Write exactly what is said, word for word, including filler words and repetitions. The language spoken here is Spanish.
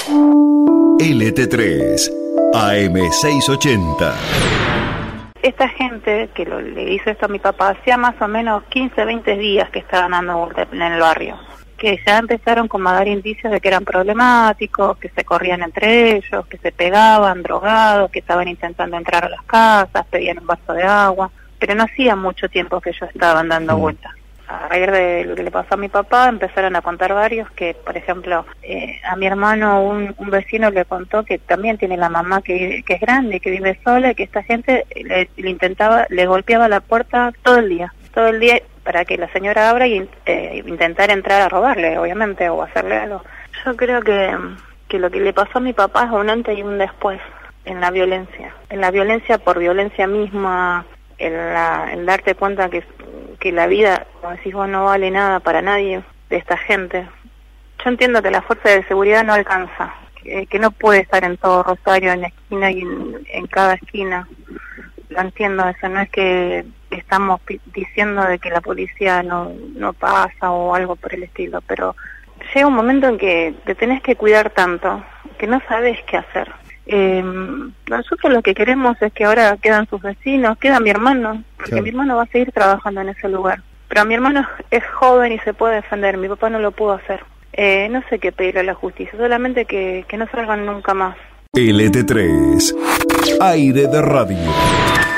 L T tres, A M seiscientos ochenta. Esta gente que lo, le hizo esto a mi papá, hacía más o menos quince, veinte días que estaban dando vueltas en el barrio, que ya empezaron como a dar indicios de que eran problemáticos, que se corrían entre ellos, que se pegaban, drogados, que estaban intentando entrar a las casas, pedían un vaso de agua, pero no hacía mucho tiempo que ellos estaban dando vueltas. A raíz de lo que le pasó a mi papá, empezaron a contar varios que, por ejemplo, eh, a mi hermano un, un vecino le contó que también tiene la mamá que, que es grande, que vive sola, y que esta gente le, le intentaba, le golpeaba la puerta todo el día, todo el día para que la señora abra y eh, intentar entrar a robarle, obviamente, o hacerle algo. Yo creo que, que lo que le pasó a mi papá es un antes y un después en la violencia, en la violencia por violencia misma, en la, en darte cuenta que que la vida, como decís vos, no vale nada para nadie de esta gente. Yo entiendo que la fuerza de seguridad no alcanza, que, que no puede estar en todo Rosario, en la esquina y en, en cada esquina. Lo entiendo, eso no es que estamos diciendo de que la policía no, no pasa o algo por el estilo, pero llega un momento en que te tenés que cuidar tanto que no sabes qué hacer. Eh, nosotros lo que queremos es que ahora quedan sus vecinos, queda mi hermano, porque claro, mi hermano va a seguir trabajando en ese lugar, pero mi hermano es joven y se puede defender, mi papá no lo pudo hacer. Eh, no sé qué pedirle a la justicia, solamente que, que no salgan nunca más. L T tres, Aire de Radio.